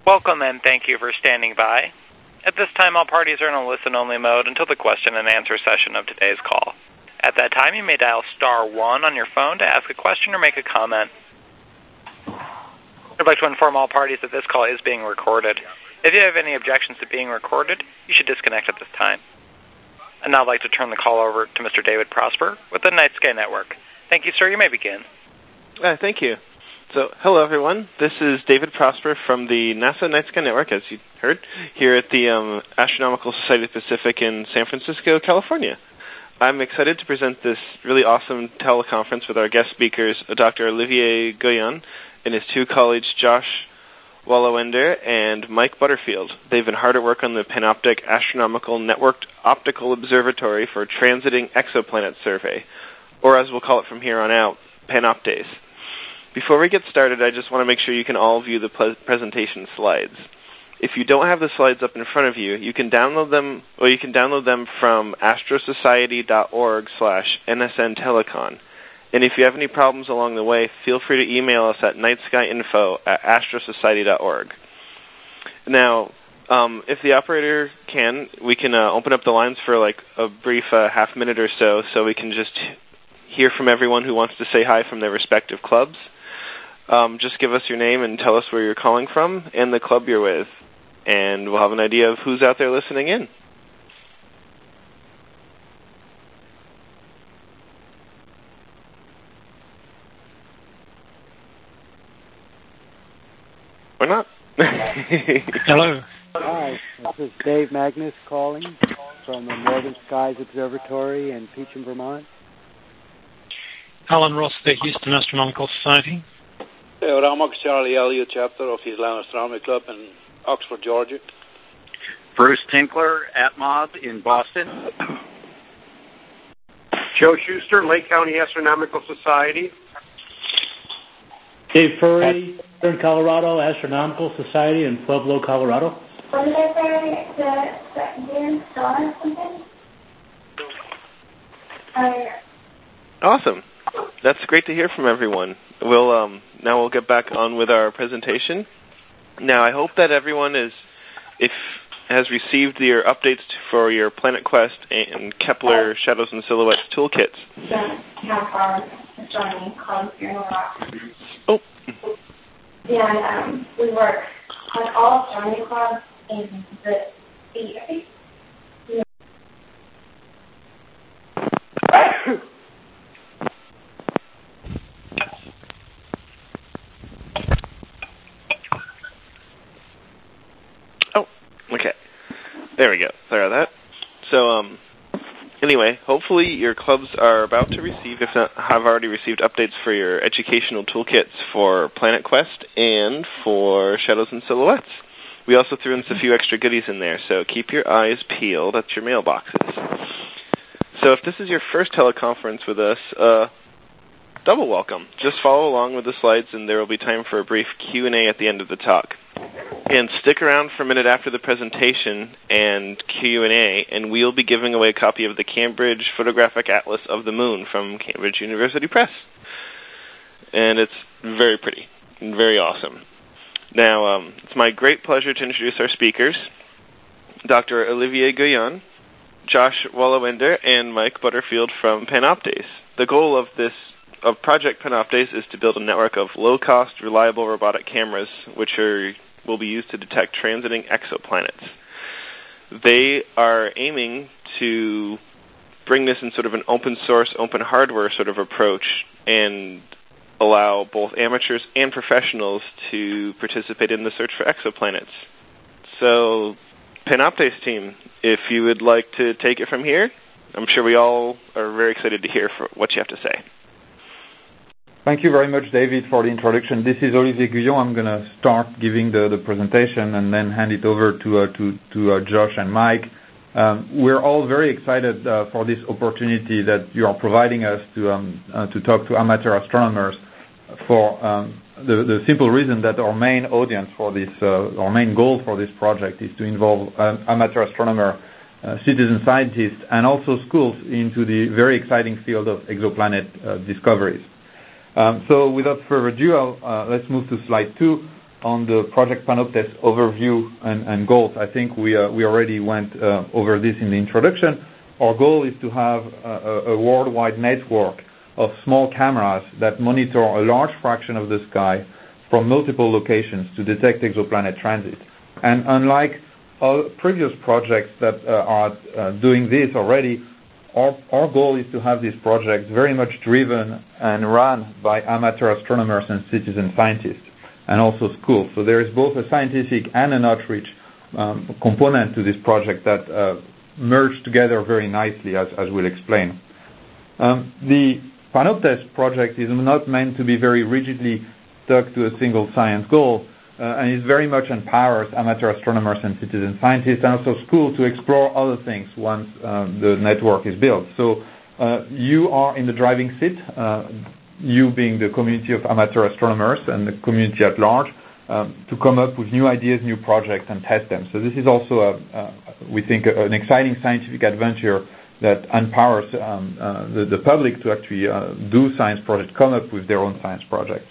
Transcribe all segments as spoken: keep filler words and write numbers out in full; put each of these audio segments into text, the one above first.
Welcome and thank you for standing by. At this time, all parties are in a listen-only mode until the question and answer session of today's call. At that time, you may dial star one on your phone to ask a question or make a comment. I'd like to inform all parties that this call is being recorded. If you have any objections to being recorded, you should disconnect at this time. And now I'd like to turn the call over to Mister David Prosper with the Night Sky Network. Thank you, sir. You may begin. Uh, thank you. So, hello, everyone. This is David Prosper from the NASA Night Sky Network, as you heard, here at the um, Astronomical Society of the Pacific in San Francisco, California. I'm excited to present this really awesome teleconference with our guest speakers, Doctor Olivier Guyon and his two colleagues, Josh Wallawender and Mike Butterfield. They've been hard at work on the Panoptic Astronomical Networked Optical Observatory for Transiting Exoplanet Survey, or as we'll call it from here on out, Panoptes. Before we get started, I just want to make sure you can all view the pre- presentation slides. If you don't have the slides up in front of you, you can download them, or you can download them from astrosociety.org slash nsntelecon. And if you have any problems along the way, feel free to email us at nightskyinfo at astrosociety dot org. Now, um, if the operator can, we can uh, open up the lines for like a brief uh, half minute or so, so we can just hear from everyone who wants to say hi from their respective clubs. Um, just give us your name and tell us where you're calling from and the club you're with, and we'll have an idea of who's out there listening in. Or not. Hello. Hi, this is Dave Magnus calling from the Northern Skies Observatory in Peacham, Vermont. Alan Ross, the Houston Astronomical Society. Uh, Ramak Charlie Elliott, chapter of the Islam Astronomy Club in Oxford, Georgia. Bruce Tinkler, AtMob in Boston. Joe Schuster, Lake County Astronomical Society. Dave Furry, Southern Colorado Astronomical Society in Pueblo, Colorado. What did I say? The, the Dan Star or something? Uh, Awesome. That's great to hear from everyone. We'll um, now we'll get back on with our presentation. Now, I hope that everyone is, if has received your updates for your Planet Quest and Kepler Shadows and Silhouettes toolkits. Yeah, have our astronomy club here in Iraq. Oh. Yeah, um, we work on all astronomy clubs in the state, I think. Okay, there we go. Sorry about that. So, um, anyway, hopefully your clubs are about to receive, if not have already received, updates for your educational toolkits for Planet Quest and for Shadows and Silhouettes. We also threw in a few extra goodies in there, so keep your eyes peeled at your mailboxes. So if this is your first teleconference with us, uh, double welcome. Just follow along with the slides, and there will be time for a brief Q and A at the end of the talk. And stick around for a minute after the presentation and Q and A, and we'll be giving away a copy of the Cambridge Photographic Atlas of the Moon from Cambridge University Press. And it's very pretty and very awesome. Now, um, it's my great pleasure to introduce our speakers, Doctor Olivier Guyon, Josh Wallawender, and Mike Butterfield from Panoptes. The goal of this of Project Panoptes is to build a network of low-cost, reliable robotic cameras, which are will be used to detect transiting exoplanets. They are aiming to bring this in sort of an open-source, open hardware sort of approach and allow both amateurs and professionals to participate in the search for exoplanets. So, Panoptes team, if you would like to take it from here, I'm sure we all are very excited to hear for what you have to say. Thank you very much, David, for the introduction. This is Olivier Guyon. I'm going to start giving the, the presentation and then hand it over to uh, to, to uh, Josh and Mike. Um, we're all very excited uh, for this opportunity that you are providing us to um, uh, to talk to amateur astronomers for um, the, the simple reason that our main audience for this, uh, our main goal for this project is to involve um, amateur astronomer, uh, citizen scientists, and also schools into the very exciting field of exoplanet uh, discoveries. Um, so without further ado, I'll, uh, let's move to slide two. on the Project Panoptes overview and, and goals. I think we uh, we already went uh, over this in the introduction. Our goal is to have a, a worldwide network of small cameras that monitor a large fraction of the sky from multiple locations to detect exoplanet transit. And unlike all previous projects that uh, are uh, doing this already, our, our goal is to have these projects very much driven and run by amateur astronomers and citizen scientists, and also schools. So there is both a scientific and an outreach um, component to this project that uh, merge together very nicely, as, as we'll explain. Um, the Panoptes project is not meant to be very rigidly stuck to a single science goal, uh, and it very much empowers amateur astronomers and citizen scientists, and also schools to explore other things once uh, the network is built. So uh, you are in the driving seat, uh, you being the community of amateur astronomers and the community at large, um, to come up with new ideas, new projects, and test them. So this is also, a, a, we think, a, an exciting scientific adventure that empowers um, uh, the, the public to actually uh, do science projects, come up with their own science projects.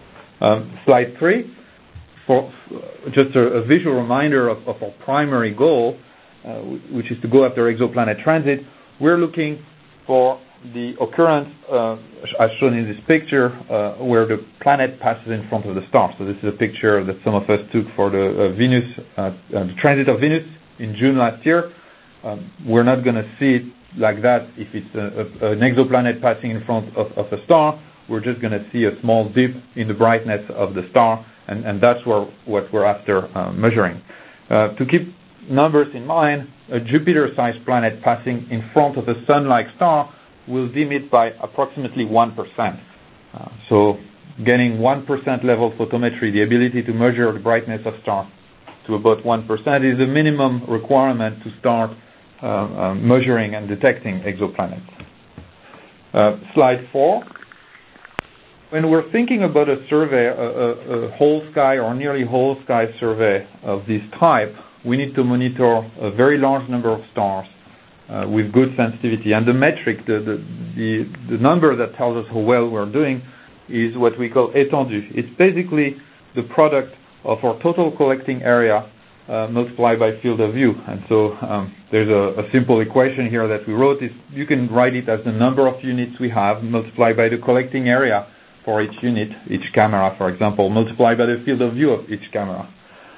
Um, slide three, for just a, a visual reminder of, of our primary goal, uh, which is to go after exoplanet transit. We're looking for the occurrence, uh, as shown in this picture, uh, where the planet passes in front of the star. So this is a picture that some of us took for the uh, Venus, uh, uh, the transit of Venus in June last year. Um, we're not going to see it like that if it's a, a, an exoplanet passing in front of, of a star. We're just going to see a small dip in the brightness of the star, and, and that's where, what we're after uh, measuring. Uh, to keep numbers in mind, a Jupiter-sized planet passing in front of a Sun-like star will dim it by approximately one percent. Uh, so getting one percent level photometry, the ability to measure the brightness of stars to about one percent, is the minimum requirement to start uh, uh, measuring and detecting exoplanets. Uh, slide four. When we're thinking about a survey, a, a, a whole sky or nearly whole sky survey of this type, we need to monitor a very large number of stars uh, with good sensitivity. And the metric, the, the, the, the number that tells us how well we're doing, is what we call étendue. It's basically the product of our total collecting area uh, multiplied by field of view. And so um, there's a, a simple equation here that we wrote. Is you can write it as the number of units we have multiplied by the collecting area for each unit, each camera, for example, multiplied by the field of view of each camera.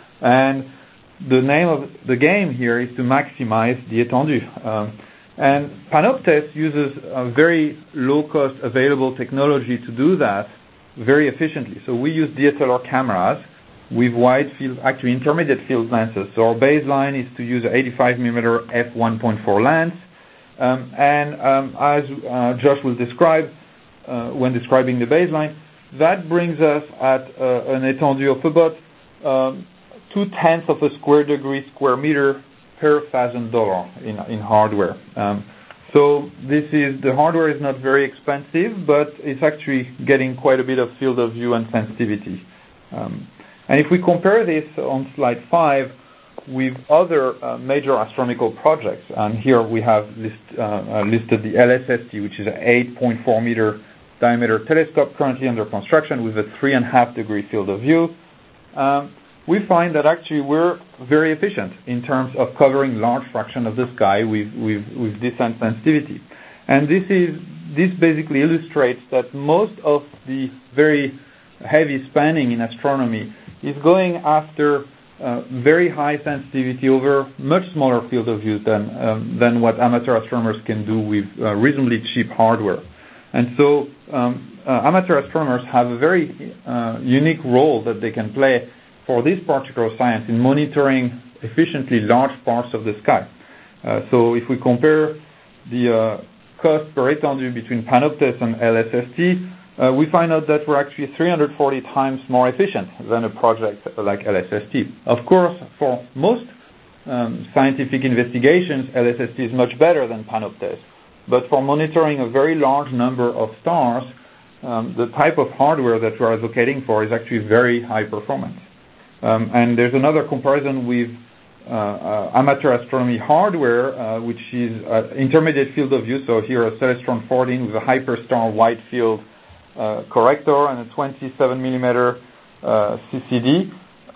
And the name of the game here is to maximize the étendue. Um, and Panoptes uses a very low-cost available technology to do that very efficiently. So we use D S L R cameras with wide field, actually intermediate field lenses. So our baseline is to use an eighty-five millimeter f one point four lens. Um, and um, as uh, Josh will describe, Uh, when describing the baseline, that brings us at uh, an étendue of about um, two-tenths of a square degree square meter per thousand dollar in, in hardware. Um, so this is, the hardware is not very expensive, but it's actually getting quite a bit of field of view and sensitivity. Um, and if we compare this on slide five with other uh, major astronomical projects, and here we have list, uh, uh, listed the L S S T, which is an eight point four meter diameter telescope currently under construction with a three and a half degree field of view. Um, we find that actually we're very efficient in terms of covering large fraction of the sky with, with, with descent sensitivity. And this is this basically illustrates that most of the very heavy spending in astronomy is going after uh, very high sensitivity over much smaller field of view than um, than what amateur astronomers can do with uh, reasonably cheap hardware. And so um, uh, amateur astronomers have a very uh, unique role that they can play for this particular science in monitoring efficiently large parts of the sky. Uh, so if we compare the uh, cost per étendue between Panoptes and L S S T, uh, we find out that we're actually three hundred forty times more efficient than a project like L S S T. Of course, for most um, scientific investigations, L S S T is much better than Panoptes. But for monitoring a very large number of stars, um, the type of hardware that we're advocating for is actually very high performance. Um, and there's another comparison with uh, uh, amateur astronomy hardware, uh, which is uh, intermediate field of view. So here a Celestron fourteen with a Hyperstar wide field uh, corrector and a twenty-seven millimeter uh, C C D.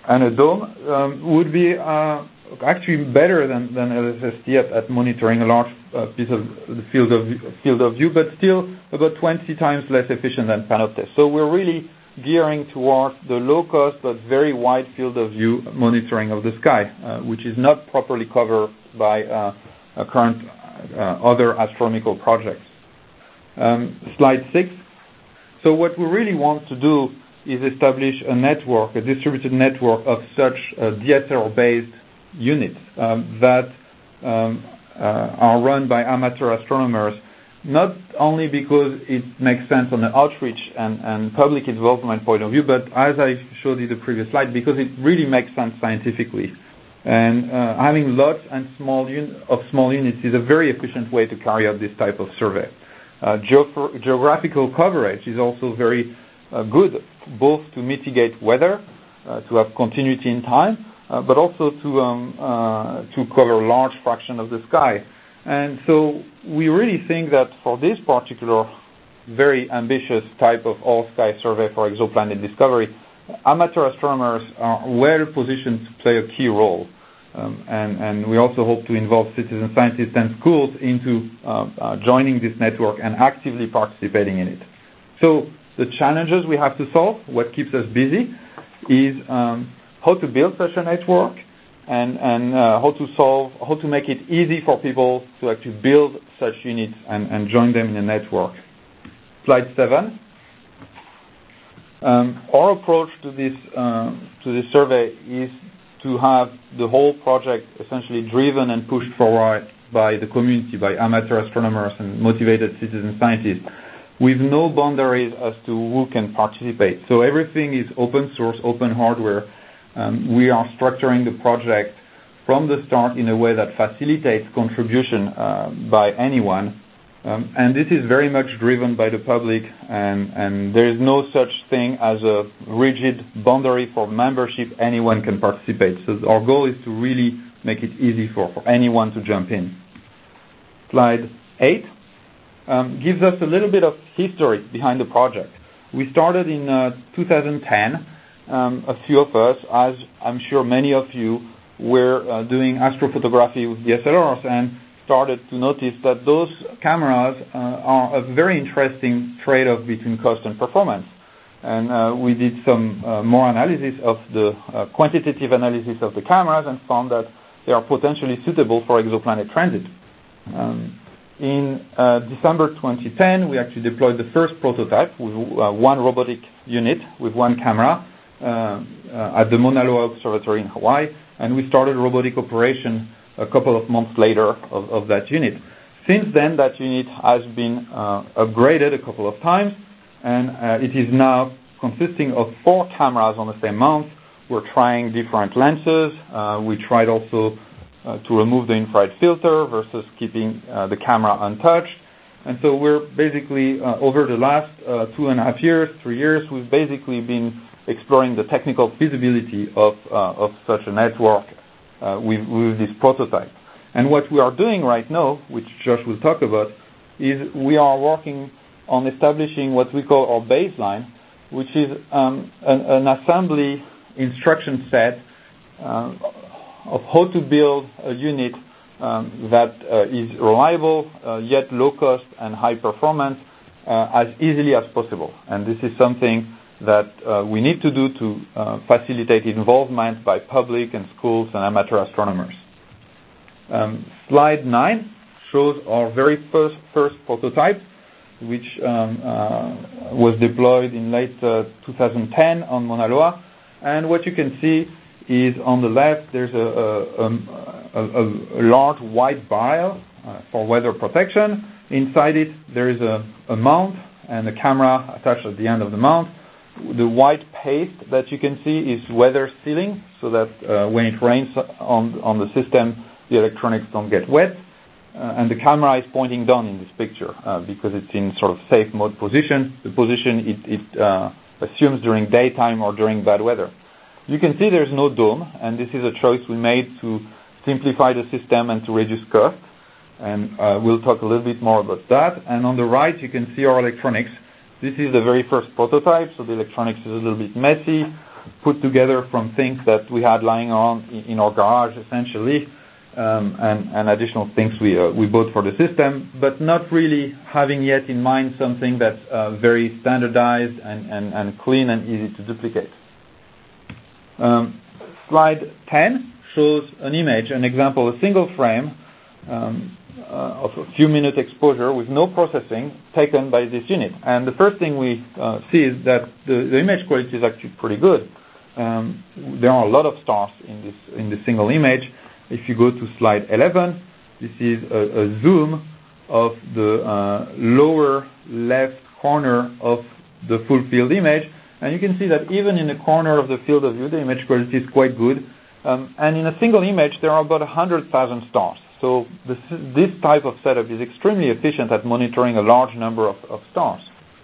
and a dome um, would be uh, actually better than, than L S S T at, at monitoring a large uh, piece of the field of field of view, but still about twenty times less efficient than Panoptes. So we're really gearing towards the low-cost but very wide field of view monitoring of the sky, uh, which is not properly covered by uh, current uh, other astronomical projects. Um, slide six. So what we really want to do is establish a network, a distributed network of such uh, D S L R-based units um, that um, uh, are run by amateur astronomers, not only because it makes sense on the outreach and, and public involvement point of view, but as I showed you the previous slide, because it really makes sense scientifically. And uh, having lots and small un- of small units is a very efficient way to carry out this type of survey. Uh, geog- geographical coverage is also very uh, good, both to mitigate weather, uh, to have continuity in time, uh, but also to um, uh, to cover a large fraction of the sky. And so we really think that for this particular very ambitious type of all-sky survey for exoplanet discovery, amateur astronomers are well positioned to play a key role. Um, and, and we also hope to involve citizen scientists and schools into uh, uh, joining this network and actively participating in it. So the challenges we have to solve, what keeps us busy, is um, how to build such a network, and, and uh, how to solve, how to make it easy for people to actually build such units and, and join them in a network. Slide seven. Um, our approach to this uh, to this survey is to have the whole project essentially driven and pushed forward by the community, by amateur astronomers and motivated citizen scientists, with no boundaries as to who can participate. So everything is open source, open hardware. Um, we are structuring the project from the start in a way that facilitates contribution uh, by anyone. Um, and this is very much driven by the public, and, and there is no such thing as a rigid boundary for membership. Anyone can participate. So our goal is to really make it easy for, for anyone to jump in. Slide eight um, gives us a little bit of history behind the project. We started in uh, two thousand ten. Um, a few of us, as I'm sure many of you, were uh, doing astrophotography with D S L Rs and started to notice that those cameras uh, are a very interesting trade-off between cost and performance. And uh, we did some uh, more analysis of the uh, quantitative analysis of the cameras and found that they are potentially suitable for exoplanet transit. Um, in uh, December twenty ten, we actually deployed the first prototype with uh, one robotic unit with one camera uh, uh, at the Mauna Loa Observatory in Hawaii, and we started robotic operation a couple of months later of, of that unit. Since then, that unit has been uh, upgraded a couple of times, and uh, it is now consisting of four cameras on the same mount. We're trying different lenses. Uh, we tried also uh, to remove the infrared filter versus keeping uh, the camera untouched. And so we're basically, uh, over the last uh, two and a half years, three years, we've basically been exploring the technical feasibility of, uh, of such a network uh, with, with this prototype. And what we are doing right now, which Josh will talk about, is we are working on establishing what we call our baseline, which is um, an, an assembly instruction set uh, of how to build a unit um, that uh, is reliable, uh, yet low cost and high performance uh, as easily as possible. And this is something that uh, we need to do to uh, facilitate involvement by public and schools and amateur astronomers. Um, slide nine shows our very first, first prototype, which um, uh, was deployed in late uh, two thousand ten on Mauna Loa. And what you can see is on the left, there's a, a, a, a large white barrel uh, for weather protection. Inside it, there is a, a mount and a camera attached at the end of the mount. The white paste that you can see is weather sealing, so that uh, when it rains on, on the system, the electronics don't get wet. Uh, and the camera is pointing down in this picture uh, because it's in sort of safe mode position, the position it, it uh, assumes during daytime or during bad weather. You can see there's no dome, and this is a choice we made to simplify the system and to reduce cost. And uh, we'll talk a little bit more about that. And on the right, you can see our electronics. This is the very first prototype, so the electronics is a little bit messy. put together from things that we had lying around in, in our garage, essentially, um, and, and additional things we uh, we bought for the system, but not really having yet in mind something that's uh, very standardized and, and, and clean and easy to duplicate. Um, slide ten shows an image, an example, a single frame um, uh, of a few minute exposure with no processing taken by this unit. And the first thing we uh, see is that the, the image quality is actually pretty good. Um, there are a lot of stars in this in the single image. If you go to slide eleven, this is a, a zoom of the uh, lower left corner of the full field image, and you can see that even in the corner of the field of view, the image quality is quite good. Um, and in a single image, there are about one hundred thousand stars. So this, this type of setup is extremely efficient at monitoring a large number of, of stars.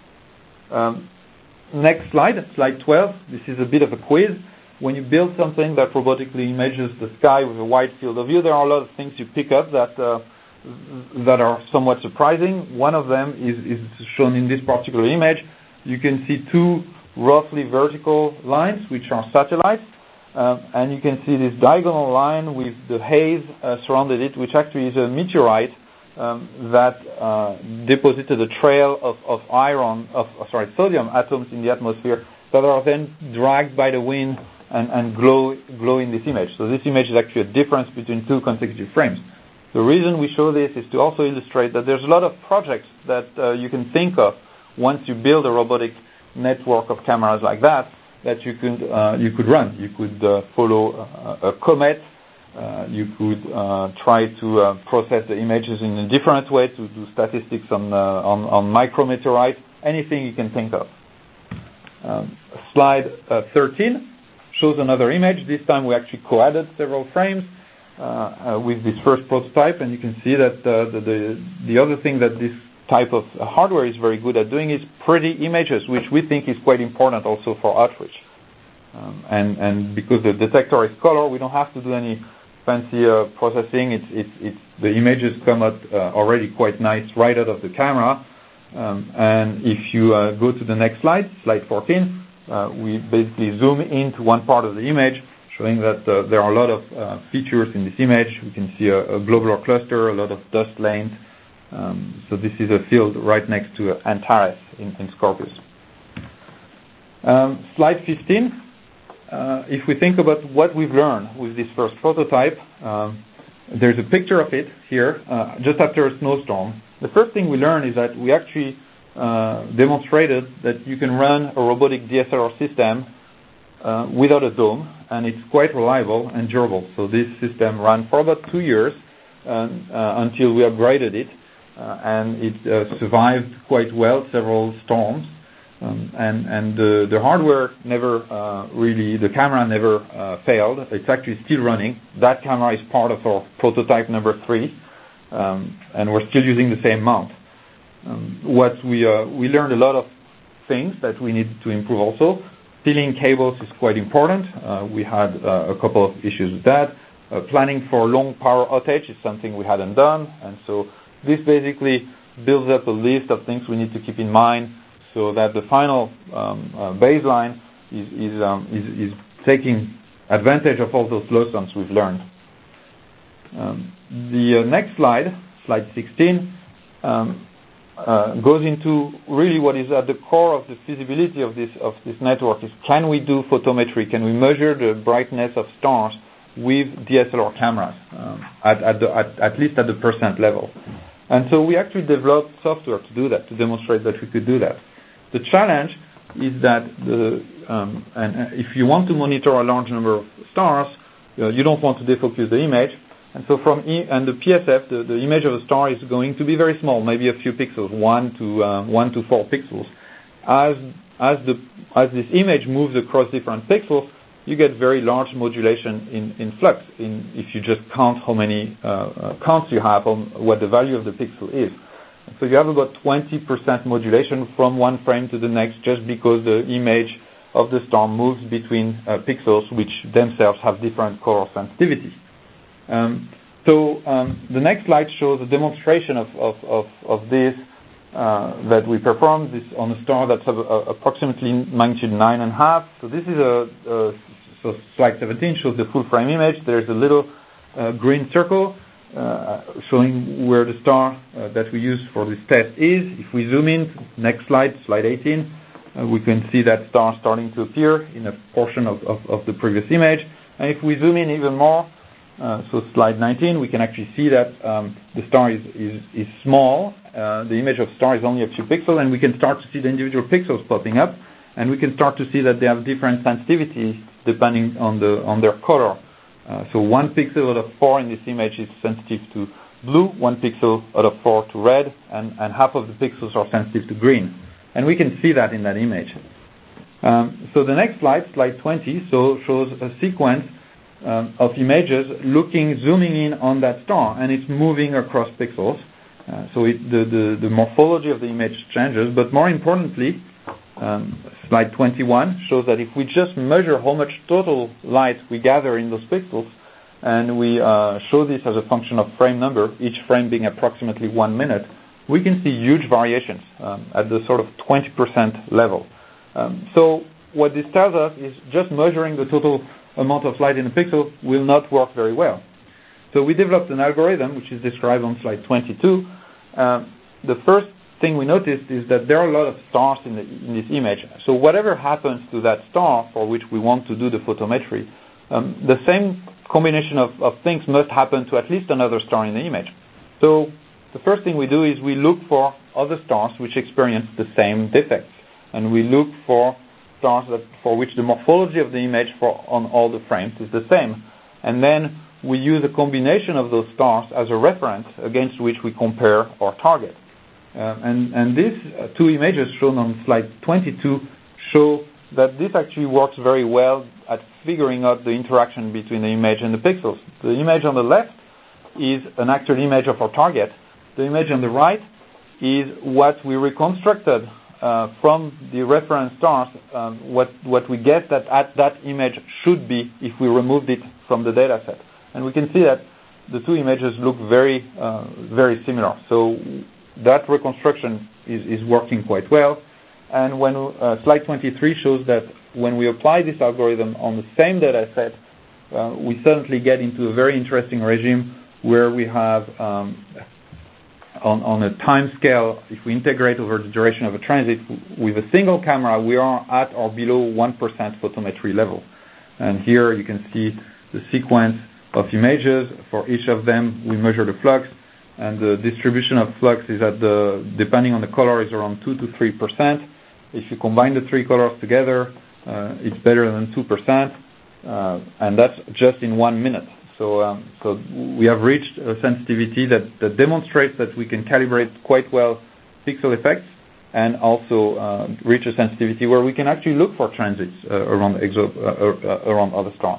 Um, next slide, slide twelve. This is a bit of a quiz. When you build something that robotically images the sky with a wide field of view, there are a lot of things you pick up that uh, that are somewhat surprising. One of them is, is shown in this particular image. You can see two roughly vertical lines, which are satellites. Um, and you can see this diagonal line with the haze uh, surrounded it, which actually is a meteorite um, that uh, deposited a trail of, of iron, of uh, sorry, sodium atoms in the atmosphere that are then dragged by the wind and, and glow glow in this image. So this image is actually a difference between two consecutive frames. The reason we show this is to also illustrate that there's a lot of projects that uh, you can think of once you build a robotic network of cameras like that, that you could uh, you could run. You could uh, follow a, a comet. Uh, you could uh, try to uh, process the images in a different way to do statistics on uh, on, on micrometeorites. Anything you can think of. Um, slide uh, thirteen shows another image. This time we actually co-added several frames uh, uh, with this first prototype, and you can see that uh, the, the the other thing that this type of hardware is very good at doing is pretty images, which we think is quite important also for outreach. Um, and, and because the detector is color, we don't have to do any fancy uh, processing. It's, it's, it's, the images come out uh, already quite nice right out of the camera. Um, and if you uh, go to the next slide, slide fourteen, uh, we basically zoom into one part of the image, showing that uh, there are a lot of uh, features in this image. We can see a, a globular cluster, a lot of dust lanes. Um, so this is a field right next to Antares in, in Scorpius. Um, slide fifteen. Uh, if we think about what we've learned with this first prototype, um, there's a picture of it here, uh, just after a snowstorm. The first thing we learned is that we actually uh, demonstrated that you can run a robotic D S L R system uh, without a dome, and it's quite reliable and durable. So this system ran for about two years uh, uh, until we upgraded it. Uh, and it uh, survived quite well several storms, um, and and the, the hardware never uh, really, the camera never uh, failed. It's actually still running. That camera is part of our prototype number three, um, and we're still using the same mount. Um, what we uh, we learned a lot of things that we need to improve also. Peeling cables is quite important. Uh, we had uh, a couple of issues with that. Uh, planning for long power outage is something we hadn't done, and so this basically builds up a list of things we need to keep in mind so that the final um, uh, baseline is, is, um, is, is taking advantage of all those lessons we've learned. Um, the uh, next slide, slide sixteen, um, uh, goes into really what is at the core of the feasibility of this, of this network is, can we do photometry? Can we measure the brightness of stars with D S L R cameras, um, at, at, the, at, at least at the percent level? And so we actually developed software to do that, to demonstrate that we could do that. The challenge is that the, um, and if you want to monitor a large number of stars, uh, you don't want to defocus the image. And so from e and the P S F, the, the image of a star is going to be very small, maybe a few pixels, one to uh, one to four pixels. As as the as this image moves across different pixels, you get very large modulation in, in flux in, if you just count how many uh, uh, counts you have on what the value of the pixel is. So you have about twenty percent modulation from one frame to the next just because the image of the star moves between uh, pixels which themselves have different color sensitivity. Um, so um, the next slide shows a demonstration of, of, of, of this uh, that we performed this on a star that's of, uh, approximately magnitude nine and a half. So this is a, a so slide seventeen shows the full frame image. There's a little uh, green circle uh, showing where the star uh, that we use for this test is. If we zoom in, next slide, slide eighteen, uh, we can see that star starting to appear in a portion of, of, of the previous image. And if we zoom in even more, uh, so slide nineteen, we can actually see that um, the star is, is, is small. Uh, the image of star is only a few pixels, and we can start to see the individual pixels popping up, and we can start to see that they have different sensitivities depending on the on their color. Uh, so one pixel out of four in this image is sensitive to blue, one pixel out of four to red, and, and half of the pixels are sensitive to green. And we can see that in that image. Um, so the next slide, slide twenty, so shows a sequence um, of images looking, zooming in on that star, and it's moving across pixels. Uh, so it, the, the, the morphology of the image changes, but more importantly, um, slide twenty-one shows that if we just measure how much total light we gather in those pixels, and we uh, show this as a function of frame number, each frame being approximately one minute, we can see huge variations um, at the sort of twenty percent level. Um, so what this tells us is just measuring the total amount of light in a pixel will not work very well. So we developed an algorithm, which is described on slide twenty-two. Um, the first thing we noticed is that there are a lot of stars in, the, in this image. So whatever happens to that star for which we want to do the photometry, um, the same combination of, of things must happen to at least another star in the image. So the first thing we do is we look for other stars which experience the same defects, and we look for stars that, for which the morphology of the image for on all the frames is the same. And then we use a combination of those stars as a reference against which we compare our target. Uh, and, and these uh, two images shown on slide twenty-two show that this actually works very well at figuring out the interaction between the image and the pixels. The image on the left is an actual image of our target. The image on the right is what we reconstructed uh, from the reference stars, um, what, what we guess that at that image should be if we removed it from the data set. And we can see that the two images look very, uh, very similar. So that reconstruction is, is working quite well. And when uh, slide twenty-three shows that when we apply this algorithm on the same data set, uh, we suddenly get into a very interesting regime where we have, um, on, on a time scale, if we integrate over the duration of a transit, with a single camera, we are at or below one percent photometry level. And here you can see the sequence of images. For each of them, we measure the flux, and the distribution of flux is at the, depending on the color, is around two to three percent. If you combine the three colors together, uh, it's better than two percent, uh, and that's just in one minute. So, um, so we have reached a sensitivity that, that demonstrates that we can calibrate quite well pixel effects, and also uh, reach a sensitivity where we can actually look for transits uh, around exo uh, uh, around other stars.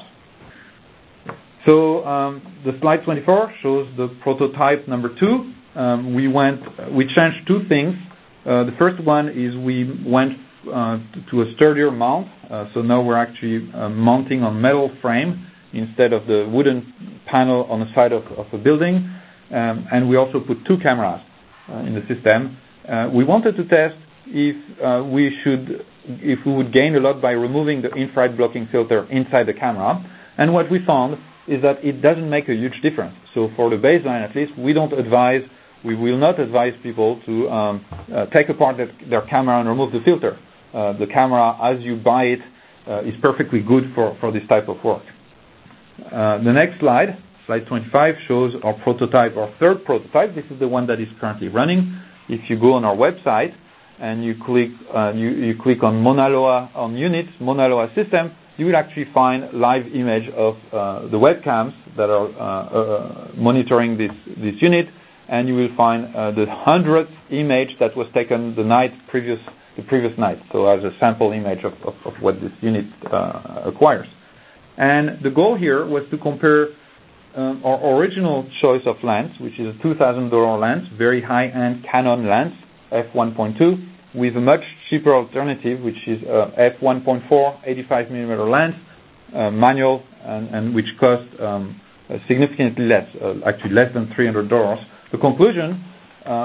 So um, the slide twenty-four shows the prototype number two. Um, we went, we changed two things. Uh, the first one is we went uh, to a sturdier mount. Uh, so now we're actually uh, mounting on metal frame instead of the wooden panel on the side of, of a building. Um, and we also put two cameras uh, in the system. Uh, we wanted to test if uh, we should, if we would gain a lot by removing the infrared blocking filter inside the camera. And what we found is that it doesn't make a huge difference. So for the baseline, at least, we don't advise, we will not advise people to um, uh, take apart the, their camera and remove the filter. Uh, the camera, as you buy it, uh, is perfectly good for, for this type of work. Uh, the next slide, slide twenty-five, shows our prototype, our third prototype. This is the one that is currently running. If you go on our website and you click, uh, you, you click on Mauna Loa on units, Mauna Loa system, you will actually find live image of uh, the webcams that are uh, uh, monitoring this, this unit, and you will find uh, the hundredth image that was taken the night previous, the previous night, so as a sample image of, of, of what this unit uh, acquires. And the goal here was to compare um, our original choice of lens, which is a two thousand dollar lens, very high-end Canon lens, f one point two, with a much cheaper alternative, which is uh, f one point four eighty-five millimeter lens, uh, manual, and, and which costs um, uh, significantly less, uh, actually less than three hundred dollars. The conclusion uh,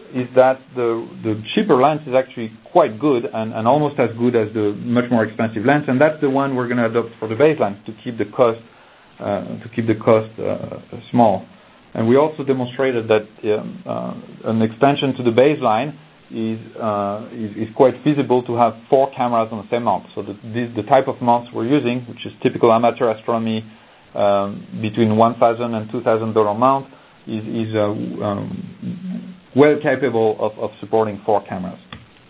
is that the, the cheaper lens is actually quite good and, and almost as good as the much more expensive lens, and that's the one we're going to adopt for the baseline to keep the cost uh, to keep the cost uh, small. And we also demonstrated that um, uh, an extension to the baseline is, uh, is is quite feasible to have four cameras on the same mount. So the, the, the type of mounts we're using, which is typical amateur astronomy, um, between one thousand and two thousand dollar mount, is, is uh, um, well capable of, of supporting four cameras.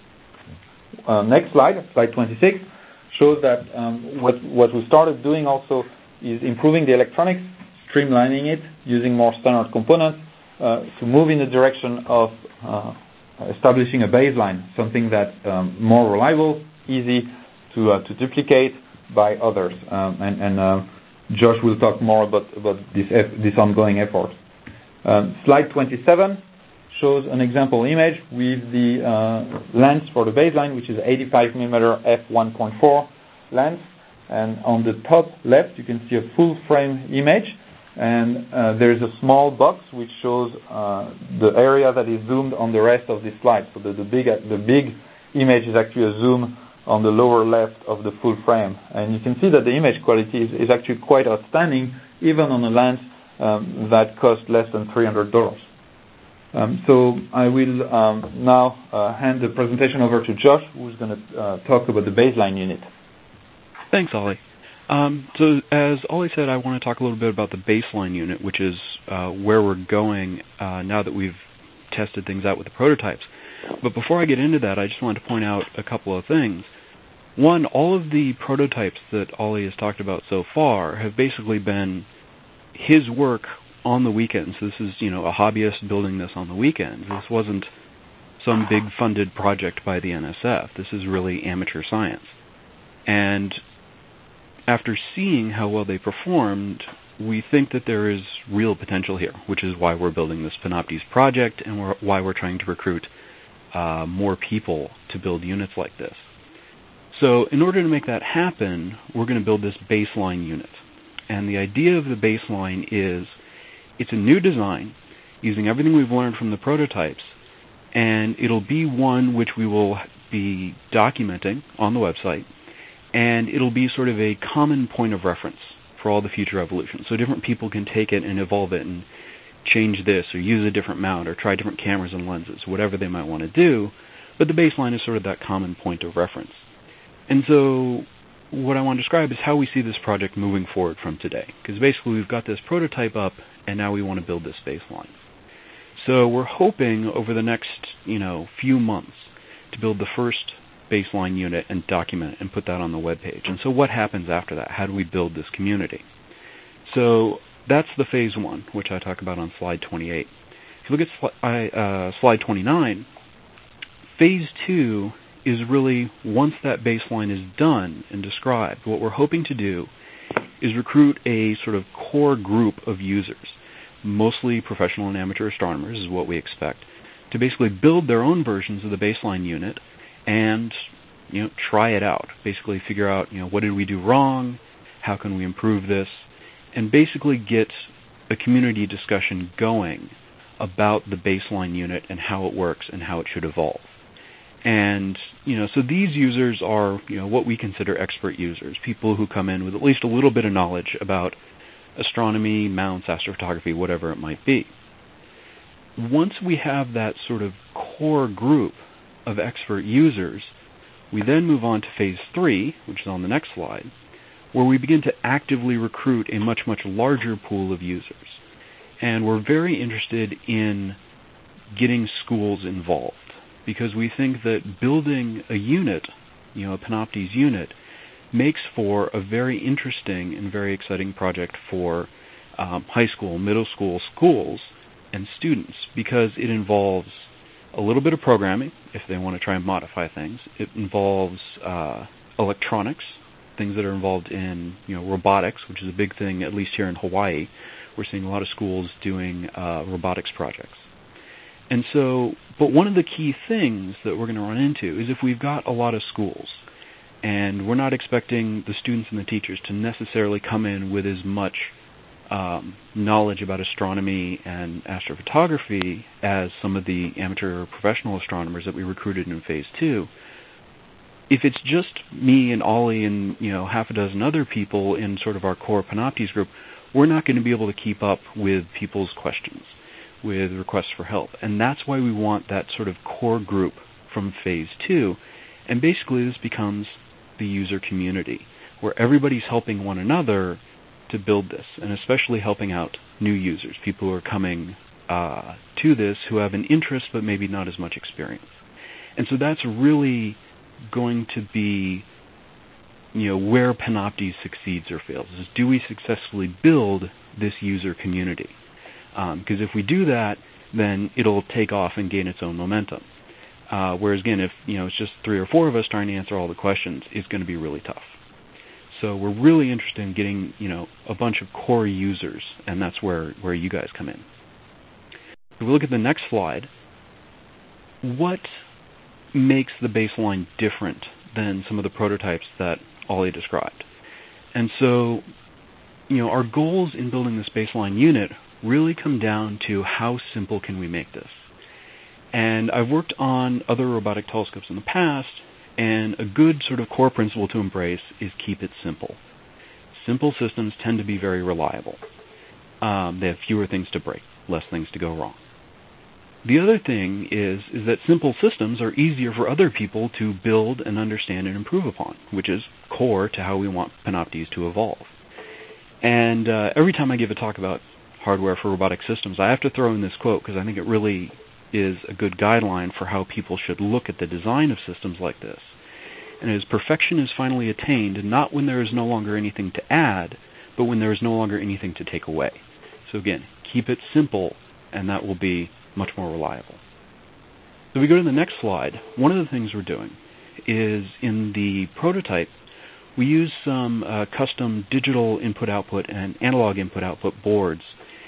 Uh, next slide, slide twenty-six, shows that um, what what we started doing also is improving the electronics, streamlining it, using more standard components uh, to move in the direction of uh, establishing a baseline, something that's um, more reliable, easy to uh, to duplicate by others. Um, and and uh, Josh will talk more about about this this ongoing effort. Um, slide twenty-seven shows an example image with the uh, lens for the baseline, which is eighty-five millimeter f one point four lens. And on the top left, you can see a full frame image. And uh, there is a small box which shows uh, the area that is zoomed on the rest of the slide. So the, the big the big image is actually a zoom on the lower left of the full frame. And you can see that the image quality is, is actually quite outstanding, even on a lens um, that costs less than three hundred dollars. Um, so I will um, now uh, hand the presentation over to Josh, who's going to uh, talk about the baseline unit. Thanks, Ollie. Um, so as Ollie said, I want to talk a little bit about the baseline unit, which is uh, where we're going uh, now that we've tested things out with the prototypes. But before I get into that, I just wanted to point out a couple of things. One, all of the prototypes that Ollie has talked about so far have basically been his work on the weekends. This is, you know, a hobbyist building this on the weekends. This wasn't some big funded project by the N S F. This is really amateur science. And after seeing how well they performed, we think that there is real potential here, which is why we're building this Panoptes project and we're, why we're trying to recruit uh, more people to build units like this. So in order to make that happen, we're going to build this baseline unit. And the idea of the baseline is it's a new design using everything we've learned from the prototypes, and it'll be one which we will be documenting on the website, and it'll be sort of a common point of reference for all the future evolutions. So different people can take it and evolve it and change this or use a different mount or try different cameras and lenses, whatever they might want to do, but the baseline is sort of that common point of reference. And so what I want to describe is how we see this project moving forward from today. Because basically we've got this prototype up, and now we want to build this baseline. So we're hoping over the next, you know, few months to build the first baseline unit and document it and put that on the web page. And so what happens after that? How do we build this community? So that's the phase one, which I talk about on slide twenty-eight. If you look at sli- uh, slide twenty-nine, phase two is really, once that baseline is done and described, what we're hoping to do is recruit a sort of core group of users, mostly professional and amateur astronomers is what we expect, to basically build their own versions of the baseline unit and, you know, try it out. Basically figure out, you know, what did we do wrong, how can we improve this, and basically get a community discussion going about the baseline unit and how it works and how it should evolve. And, you know, so these users are, you know, what we consider expert users, people who come in with at least a little bit of knowledge about astronomy, mounts, astrophotography, whatever it might be. Once we have that sort of core group of expert users, we then move on to phase three, which is on the next slide, where we begin to actively recruit a much, much larger pool of users. And we're very interested in getting schools involved, because we think that building a unit, you know, a Panoptes unit, makes for a very interesting and very exciting project for um, high school, middle school schools and students, because it involves a little bit of programming, if they want to try and modify things. It involves uh, electronics, things that are involved in, you know, robotics, which is a big thing, at least here in Hawaii. We're seeing a lot of schools doing uh, robotics projects. And so, but one of the key things that we're going to run into is if we've got a lot of schools, and we're not expecting the students and the teachers to necessarily come in with as much um, knowledge about astronomy and astrophotography as some of the amateur or professional astronomers that we recruited in phase two. If it's just me and Ollie and, you know, half a dozen other people in sort of our core Panoptes group, we're not going to be able to keep up with people's questions, with requests for help. And that's why we want that sort of core group from phase two. And basically this becomes the user community, where everybody's helping one another to build this, and especially helping out new users, people who are coming uh, to this who have an interest but maybe not as much experience. And so that's really going to be, you know, where Panoptes succeeds or fails, is do we successfully build this user community? Because um, if we do that, then it'll take off and gain its own momentum. Uh, whereas again, if you know it's just three or four of us trying to answer all the questions, it's going to be really tough. So we're really interested in getting, you know, a bunch of core users, and that's where, where you guys come in. If we look at the next slide, what makes the baseline different than some of the prototypes that Ollie described? And so, you know, our goals in building this baseline unit really come down to how simple can we make this. And I've worked on other robotic telescopes in the past, and a good sort of core principle to embrace is keep it simple. Simple systems tend to be very reliable. Um, they have fewer things to break, less things to go wrong. The other thing is, is that simple systems are easier for other people to build and understand and improve upon, which is core to how we want Panoptes to evolve. And uh, every time I give a talk about hardware for robotic systems, I have to throw in this quote because I think it really is a good guideline for how people should look at the design of systems like this. And it is, perfection is finally attained, not when there is no longer anything to add, but when there is no longer anything to take away. So again, keep it simple, and that will be much more reliable. So we go to the next slide. One of the things we're doing is in the prototype, we use some uh, custom digital input-output and analog input-output boards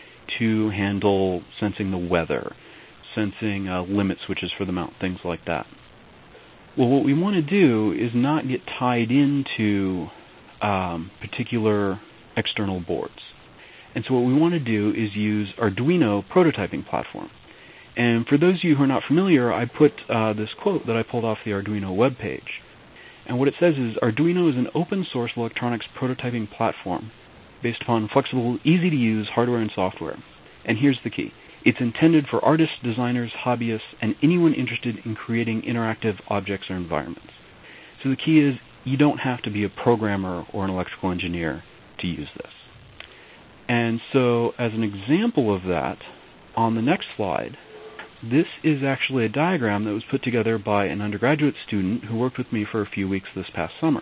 to handle sensing the weather, sensing uh, limit switches for the mount, things like that. Well, what we want to do is not get tied into um, particular external boards. And so what we want to do is use Arduino prototyping platform. And for those of you who are not familiar, I put uh, this quote that I pulled off the Arduino webpage. And what it says is, Arduino is an open source electronics prototyping platform based upon flexible, easy to use hardware and software. And here's the key. It's intended for artists, designers, hobbyists, and anyone interested in creating interactive objects or environments. So the key is, you don't have to be a programmer or an electrical engineer to use this. And so as an example of that, on the next slide, this is actually a diagram that was put together by an undergraduate student who worked with me for a few weeks this past summer.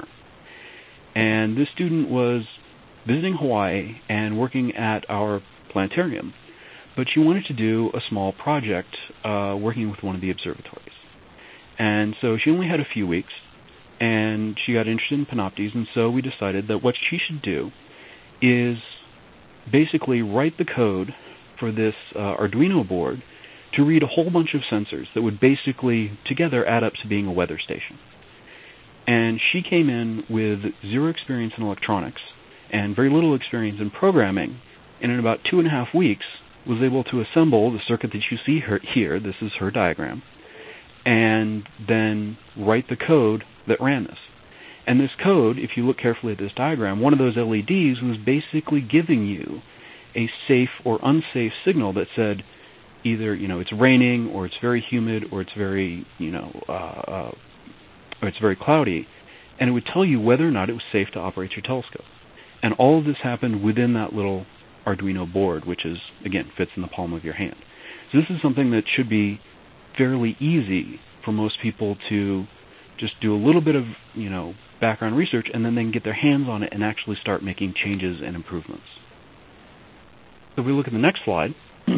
And this student was visiting Hawaii and working at our planetarium, but she wanted to do a small project uh, working with one of the observatories. And so she only had a few weeks, and she got interested in Panoptes, and so we decided that what she should do is basically write the code for this uh, Arduino board to read a whole bunch of sensors that would basically together add up to being a weather station. And she came in with zero experience in electronics and very little experience in programming, and in about two and a half weeks was able to assemble the circuit that you see her here, this is her diagram, and then write the code that ran this. And this code, if you look carefully at this diagram, one of those L E Ds was basically giving you a safe or unsafe signal that said either, you know, it's raining, or it's very humid, or it's very, you know, uh, uh, or it's very cloudy, and it would tell you whether or not it was safe to operate your telescope. And all of this happened within that little Arduino board, which is, again, fits in the palm of your hand. So this is something that should be fairly easy for most people to just do a little bit of, you know, background research, and then they can get their hands on it and actually start making changes and improvements. So if we look at the next slide,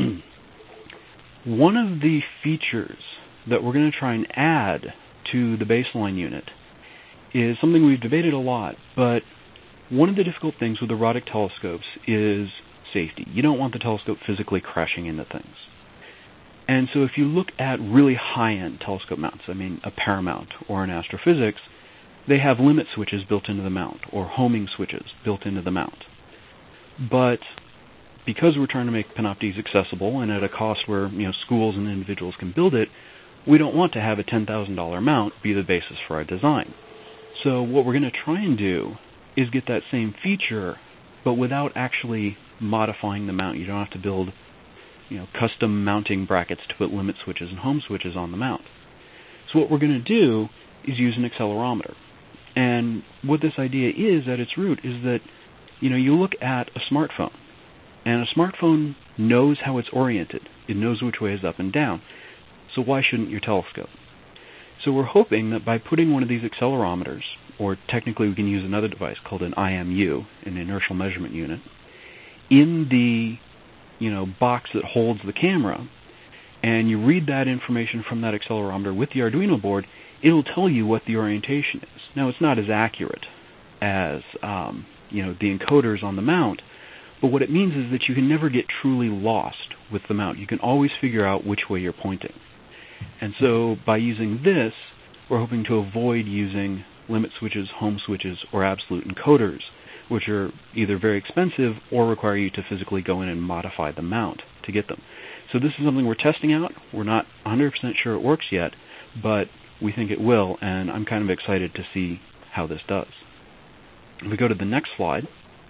one of the features that we're going to try and add to the baseline unit is something we've debated a lot, but one of the difficult things with erotic telescopes is safety. You don't want the telescope physically crashing into things. And so if you look at really high-end telescope mounts, I mean a Paramount or an Astrophysics, they have limit switches built into the mount or homing switches built into the mount. But because we're trying to make Panoptes accessible and at a cost where you know schools and individuals can build it, we don't want to have a ten thousand dollars mount be the basis for our design. So what we're going to try and do is get that same feature, but without actually modifying the mount. You don't have to build you know, custom mounting brackets to put limit switches and home switches on the mount. So what we're going to do is use an accelerometer. And what this idea is at its root is that, you know, you look at a smartphone, and a smartphone knows how it's oriented. It knows which way is up and down. So why shouldn't your telescope? So we're hoping that by putting one of these accelerometers, or technically we can use another device called an I M U, an inertial measurement unit, in the you know, box that holds the camera, and you read that information from that accelerometer with the Arduino board, it'll tell you what the orientation is. Now, it's not as accurate as um, you know the encoders on the mount, but what it means is that you can never get truly lost with the mount. You can always figure out which way you're pointing. And so by using this, we're hoping to avoid using limit switches, home switches, or absolute encoders, which are either very expensive or require you to physically go in and modify the mount to get them. So this is something we're testing out. We're not one hundred percent sure it works yet, but we think it will, and I'm kind of excited to see how this does. If we go to the next slide,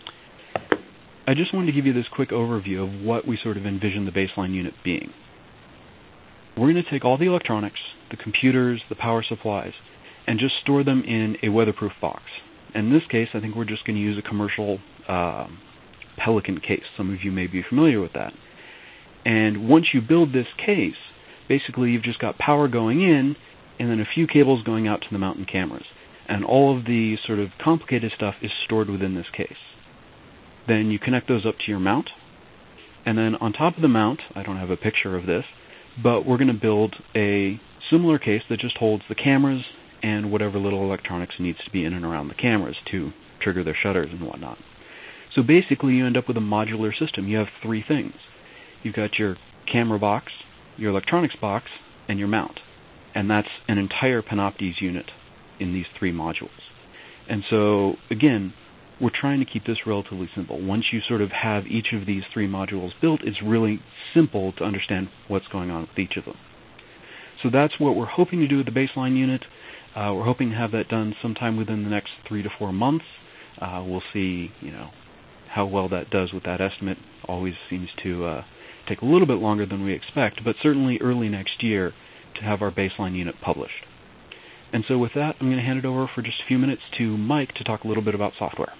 I just wanted to give you this quick overview of what we sort of envision the baseline unit being. We're going to take all the electronics, the computers, the power supplies, and just store them in a weatherproof box. In this case, I think we're just going to use a commercial uh, Pelican case. Some of you may be familiar with that. And once you build this case, basically you've just got power going in and then a few cables going out to the mountain cameras. And all of the sort of complicated stuff is stored within this case. Then you connect those up to your mount. And then on top of the mount, I don't have a picture of this, but we're going to build a similar case that just holds the cameras and whatever little electronics needs to be in and around the cameras to trigger their shutters and whatnot. So basically you end up with a modular system. You have three things. You've got your camera box, your electronics box, and your mount. And that's an entire Panoptes unit in these three modules. And so, again, we're trying to keep this relatively simple. Once you sort of have each of these three modules built, it's really simple to understand what's going on with each of them. So that's what we're hoping to do with the baseline unit. Uh, we're hoping to have that done sometime within the next three to four months. Uh, we'll see, you know, how well that does with that estimate. Always seems to uh, take a little bit longer than we expect, but certainly early next year to have our baseline unit published. And so with that, I'm going to hand it over for just a few minutes to Mike to talk a little bit about software.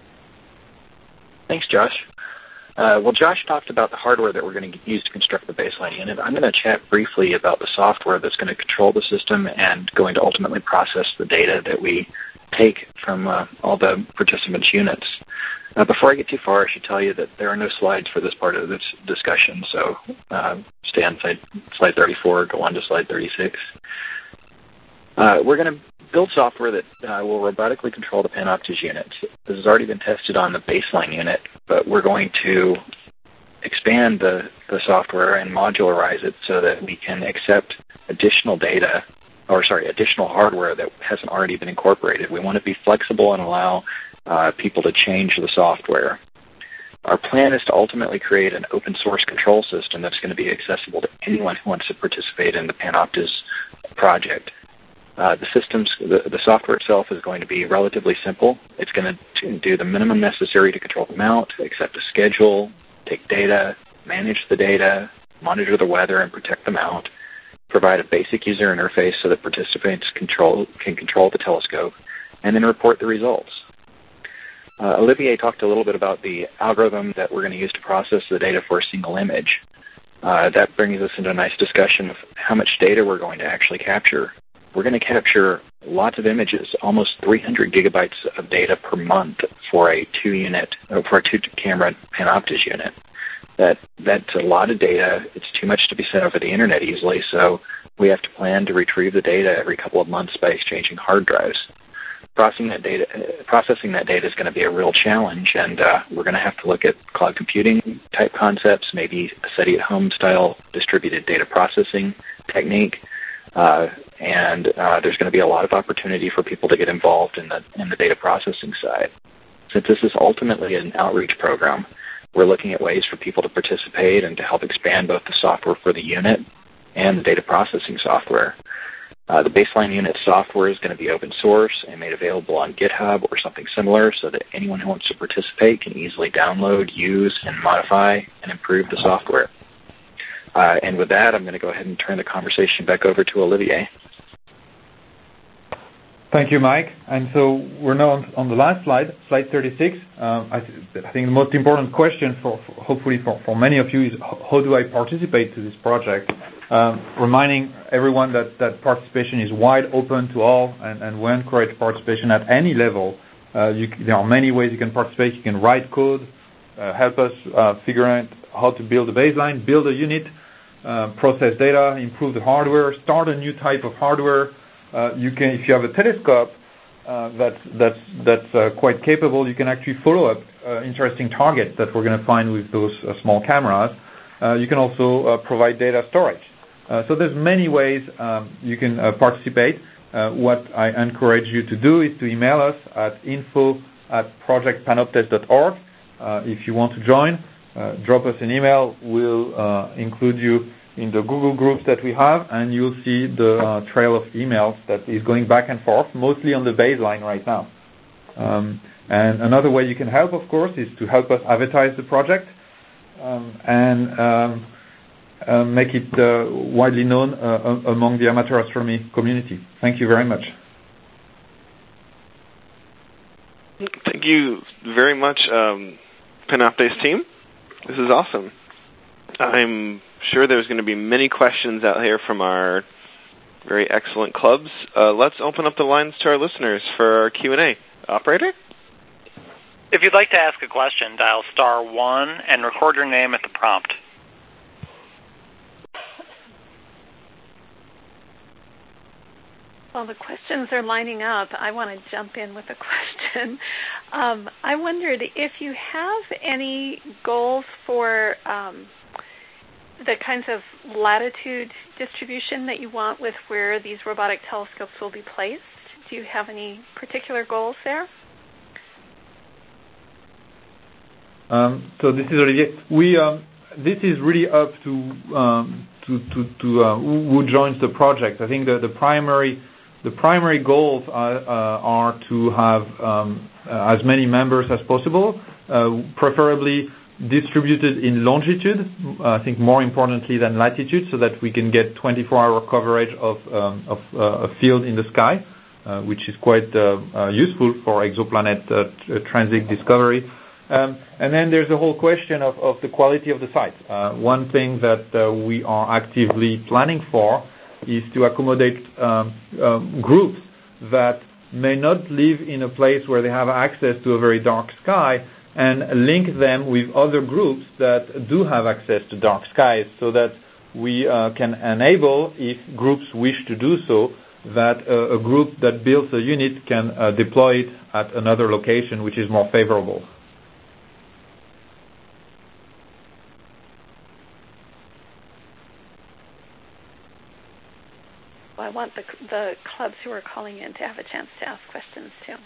Thanks, Josh. Uh, well, Josh talked about the hardware that we're going to use to construct the baseline unit. I'm going to chat briefly about the software that's going to control the system and going to ultimately process the data that we take from uh, all the participants' units. Uh, before I get too far, I should tell you that there are no slides for this part of this discussion, so uh, stay on slide, slide thirty-four, go on to slide thirty-six. Uh, we're going to build software that uh, will robotically control the Panoptes unit. This has already been tested on the baseline unit, but we're going to expand the, the software and modularize it so that we can accept additional data, or sorry, additional hardware that hasn't already been incorporated. We want to be flexible and allow uh, people to change the software. Our plan is to ultimately create an open source control system that's going to be accessible to anyone who wants to participate in the Panoptes project. Uh, the systems, the, the software itself is going to be relatively simple. It's going to do the minimum necessary to control the mount, accept a schedule, take data, manage the data, monitor the weather, and protect the mount, provide a basic user interface so that participants control, can control the telescope, and then report the results. Uh, Olivier talked a little bit about the algorithm that we're going to use to process the data for a single image. Uh, that brings us into a nice discussion of how much data we're going to actually capture. We're going to capture lots of images, almost three hundred gigabytes of data per month for a two-unit, for a two-camera Panoptes unit. That that's a lot of data. It's too much to be sent over the internet easily, so we have to plan to retrieve the data every couple of months by exchanging hard drives. Processing that data, processing that data is going to be a real challenge, and uh, we're going to have to look at cloud computing type concepts, maybe a SETI-at-home style distributed data processing technique. Uh, and uh, there's going to be a lot of opportunity for people to get involved in the in the data processing side. Since this is ultimately an outreach program, we're looking at ways for people to participate and to help expand both the software for the unit and the data processing software. Uh, the baseline unit software is going to be open source and made available on GitHub or something similar so that anyone who wants to participate can easily download, use, and modify and improve the software. Uh, and with that, I'm going to go ahead and turn the conversation back over to Olivier. Thank you, Mike. And so we're now on, on the last slide, slide thirty-six. Um, I, th- I think the most important question, for, for hopefully for, for many of you, is how do I participate to this project? Um, reminding everyone that, that participation is wide open to all, and, and we encourage participation at any level. Uh, you, there are many ways you can participate. You can write code, uh, help us uh, figure out how to build a baseline, build a unit, uh, process data, improve the hardware, start a new type of hardware. Uh, you can, if you have a telescope uh, that's that's that's uh, quite capable, you can actually follow up uh, interesting targets that we're going to find with those uh, small cameras. Uh, you can also uh, provide data storage. Uh, so there's many ways um, you can uh, participate. Uh, what I encourage you to do is to email us at info at project panoptes dot org. Uh, if you want to join, uh, drop us an email. We'll uh, include you in the Google groups that we have, and you'll see the uh, trail of emails that is going back and forth, mostly on the baseline right now. Um, and another way you can help, of course, is to help us advertise the project um, and um, uh, make it uh, widely known uh, among the amateur astronomy community. Thank you very much. Thank you very much, um, Panoptes team. This is awesome. I'm sure there's going to be many questions out here from our very excellent clubs. Uh, let's open up the lines to our listeners for our Q and A. Operator? If you'd like to ask a question, dial star one and record your name at the prompt. Well, the questions are lining up. I want to jump in with a question. Um, I wondered if you have any goals for um, the kinds of latitude distribution that you want with where these robotic telescopes will be placed. Do you have any particular goals there? Um, so this is Olivier. We um, this is really up to um, to to, to uh, who joins the project. I think the the primary the primary goals are, uh, are to have um, uh, as many members as possible, uh, preferably distributed in longitude, uh, I think more importantly than latitude, so that we can get twenty-four hour coverage of, um, of uh, a field in the sky, uh, which is quite uh, uh, useful for exoplanet uh, transit discovery. Um, and then there's the whole question of, of the quality of the site. Uh, one thing that uh, we are actively planning for is to accommodate um, um, groups that may not live in a place where they have access to a very dark sky, and link them with other groups that do have access to dark skies, so that we uh, can enable, if groups wish to do so, that uh, a group that builds a unit can uh, deploy it at another location which is more favorable. Well, I want the, the clubs who are calling in to have a chance to ask questions, too.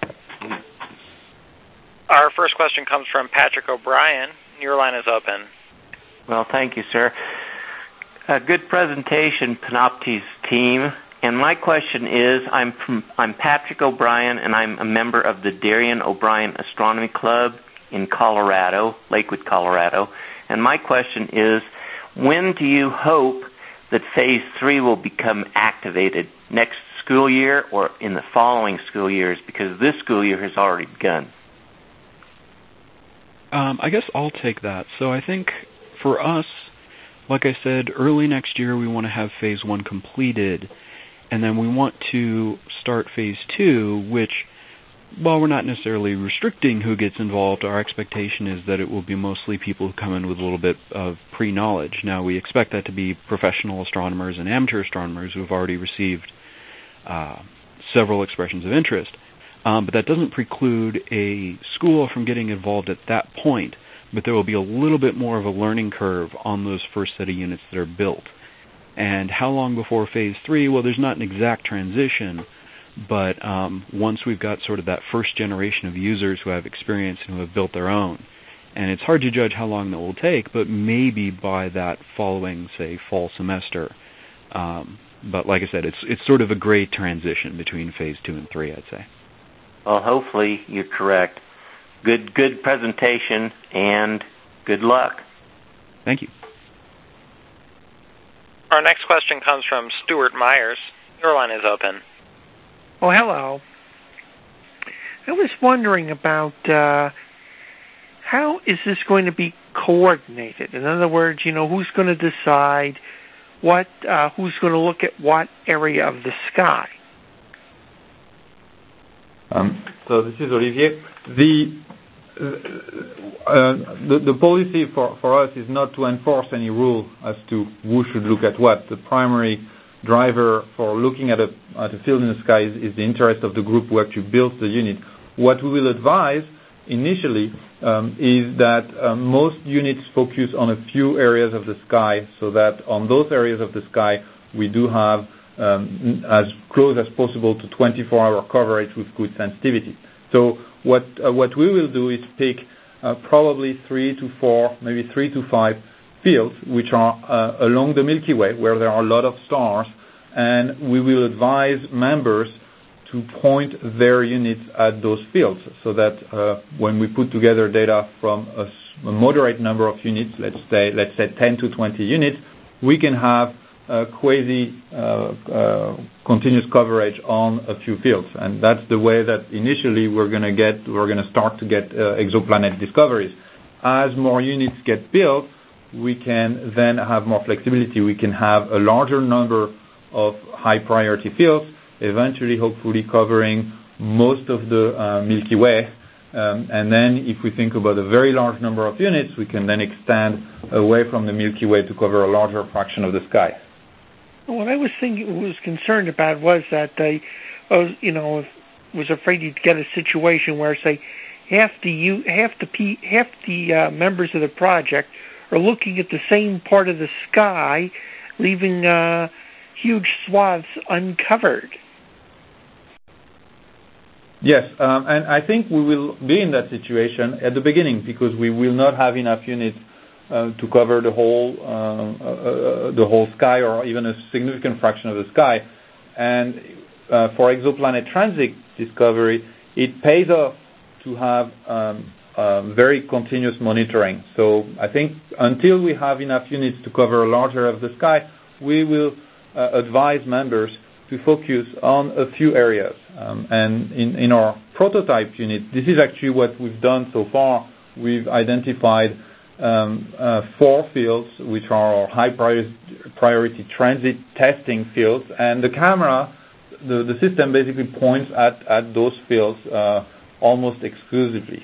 Our first question comes from Patrick O'Brien. Your line is open. Well, thank you, sir. A good presentation, Panoptes team. And my question is, I'm from, I'm Patrick O'Brien, and I'm a member of the Darian O'Brien Astronomy Club in Colorado, Lakewood, Colorado. And my question is, when do you hope that Phase three will become activated? Next school year or in the following school years? Because this school year has already begun. Um, I guess I'll take that. So I think for us, like I said, early next year we want to have Phase one completed, and then we want to start Phase two, which, while we're not necessarily restricting who gets involved, our expectation is that it will be mostly people who come in with a little bit of pre-knowledge. Now, we expect that to be professional astronomers and amateur astronomers who have already received uh, several expressions of interest. Um, but that doesn't preclude a school from getting involved at that point, but there will be a little bit more of a learning curve on those first set of units that are built. And how long before Phase three? Well, there's not an exact transition, but um, once we've got sort of that first generation of users who have experience and who have built their own, and it's hard to judge how long that will take, but maybe by that following, say, fall semester. Um, but like I said, it's it's sort of a great transition between phase two and three, I'd say. Well, hopefully you're correct. Good, good presentation, and good luck. Thank you. Our next question comes from Stuart Myers. Your line is open. Oh, hello. I was wondering about uh, how is this going to be coordinated? In other words, you know, who's going to decide what, uh, who's going to look at what area of the sky? Um, so this is Olivier. The uh, the, the policy for, for us is not to enforce any rule as to who should look at what. The primary driver for looking at a, at a field in the sky is, is the interest of the group who actually built the unit. What we will advise initially um, is that uh, most units focus on a few areas of the sky, so that on those areas of the sky we do have um, as close as possible to twenty-four hour coverage with good sensitivity. So what uh, what we will do is pick uh, probably three to four, maybe three to five fields which are uh, along the Milky Way where there are a lot of stars, and we will advise members to point their units at those fields, so that uh, when we put together data from a, a moderate number of units, let's say let's say ten to twenty units, we can have uh, quasi uh, uh, continuous coverage on a few fields, and that's the way that initially we're going to get we're going to start to get uh, exoplanet discoveries. As more units get built, we can then have more flexibility. We can have a larger number of high priority fields, eventually hopefully covering most of the uh, Milky Way. Um, and then if we think about a very large number of units, we can then extend away from the Milky Way to cover a larger fraction of the sky. What I was thinking, was concerned about was that I was, you know, was afraid you'd get a situation where, say, half the you half the P, half the uh, members of the project are looking at the same part of the sky, leaving uh, huge swaths uncovered. Yes, um, and I think we will be in that situation at the beginning because we will not have enough units uh, to cover the whole uh, uh, the whole sky or even a significant fraction of the sky. And uh, for exoplanet transit discovery, it pays off to have um, uh, very continuous monitoring. So I think until we have enough units to cover a larger area of the sky, we will uh, advise members to focus on a few areas. Um, and in, in our prototype unit, this is actually what we've done so far. We've identified um, uh, four fields, which are our high priority, priority transit testing fields. And the camera, the, the system basically points at, at those fields uh, almost exclusively.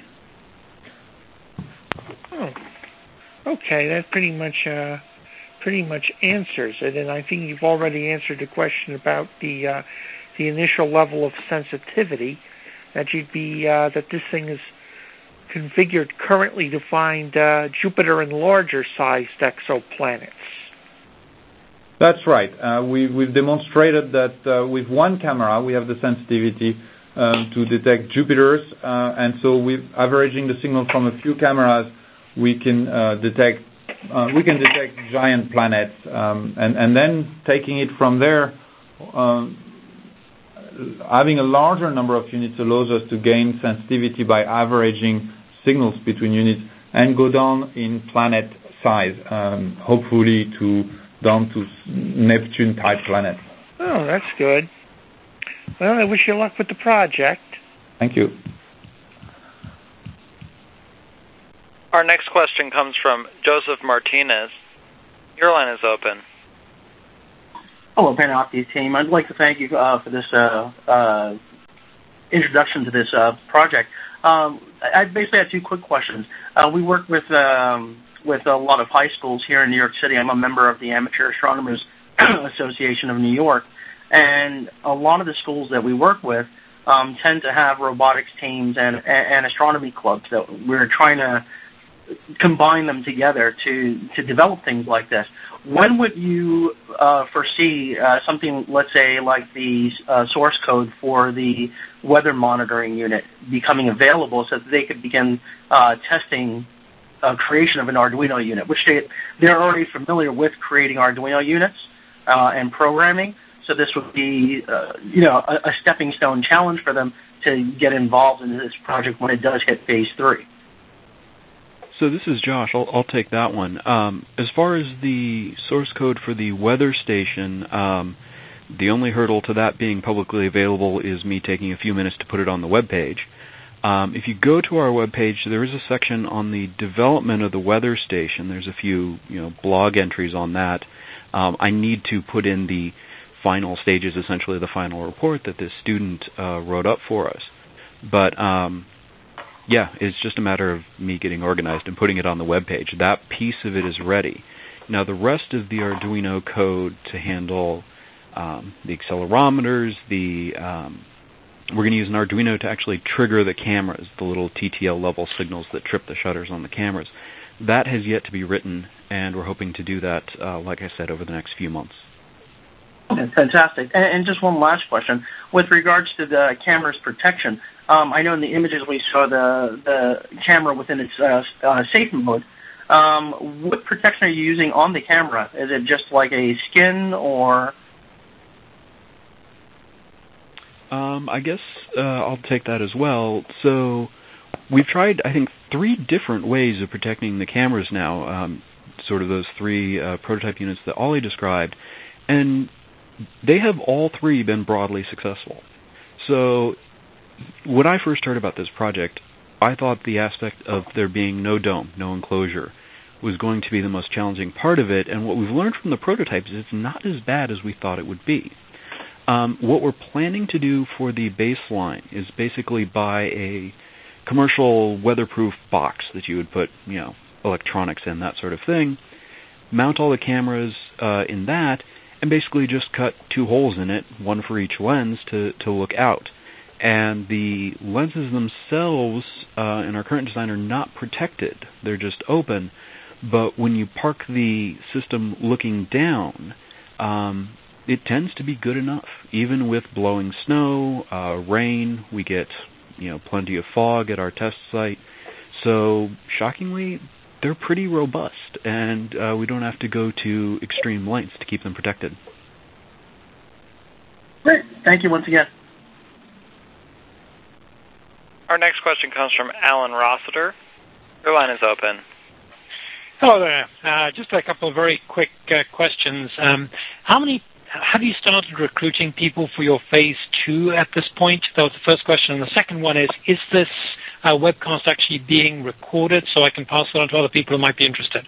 Oh, okay. That pretty much... Uh... pretty much answers it, and I think you've already answered the question about the uh, the initial level of sensitivity, that you'd be uh, that this thing is configured currently to find uh, Jupiter and larger sized exoplanets. That's right. Uh, we, we've demonstrated that uh, with one camera we have the sensitivity um, to detect Jupiters, uh, and so with averaging the signal from a few cameras, we can uh, detect Uh, we can detect giant planets, um, and, and then taking it from there, um, having a larger number of units allows us to gain sensitivity by averaging signals between units and go down in planet size, um, hopefully to down to Neptune-type planets. Oh, that's good. Well, I wish you luck with the project. Thank you. Our next question comes from Joseph Martinez. Your line is open. Hello, Panoptes team. I'd like to thank you uh, for this uh, uh, introduction to this uh, project. Um, I basically have two quick questions. Uh, we work with um, with a lot of high schools here in New York City. I'm a member of the Amateur Astronomers Association of New York, and a lot of the schools that we work with um, tend to have robotics teams and, and astronomy clubs that we're trying to combine them together to, to develop things like this. When would you uh, foresee uh, something, let's say, like the uh, source code for the weather monitoring unit becoming available so that they could begin uh, testing uh, creation of an Arduino unit, which they, they're already familiar with creating Arduino units uh, and programming. So this would be, uh, you know, a, a stepping stone challenge for them to get involved in this project when it does hit phase three. So this is Josh. I'll, I'll take that one. Um, as far as the source code for the weather station, um, the only hurdle to that being publicly available is me taking a few minutes to put it on the web page. Um, if you go to our web page, there is a section on the development of the weather station. There's a few, you know, blog entries on that. Um, I need to put in the final stages, essentially the final report that this student uh, wrote up for us. But um, yeah, it's just a matter of me getting organized and putting it on the web page. That piece of it is ready. Now the rest of the Arduino code to handle um, the accelerometers, the um, we're going to use an Arduino to actually trigger the cameras, the little T T L level signals that trip the shutters on the cameras. That has yet to be written, and we're hoping to do that, uh, like I said, over the next few months. Okay, fantastic. And, and just one last question. With regards to the camera's protection, um, I know in the images we saw the, the camera within its uh, uh, safe mode. Um, what protection are you using on the camera? Is it just like a skin or... Um, I guess uh, I'll take that as well. So we've tried, I think, three different ways of protecting the cameras now, um, sort of those three uh, prototype units that Ollie described, and they have all three been broadly successful. So when I first heard about this project, I thought the aspect of there being no dome, no enclosure, was going to be the most challenging part of it, and what we've learned from the prototypes is it's not as bad as we thought it would be. Um, what we're planning to do for the baseline is basically buy a commercial weatherproof box that you would put, you know, electronics in, that sort of thing, mount all the cameras uh, in that, and basically just cut two holes in it, one for each lens, to, to look out. And the lenses themselves uh, in our current design are not protected. They're just open. But when you park the system looking down, um, it tends to be good enough. Even with blowing snow, uh, rain, we get, you know, plenty of fog at our test site. So, shockingly, they're pretty robust, and uh, we don't have to go to extreme lengths to keep them protected. Great. Thank you once again. Our next question comes from Alan Rossiter. Your line is open. Hello there. Uh, just a couple of very quick uh, questions. Um, how many Have you started recruiting people for your phase two at this point? That was the first question. And the second one is, is this uh, webcast actually being recorded so I can pass it on to other people who might be interested?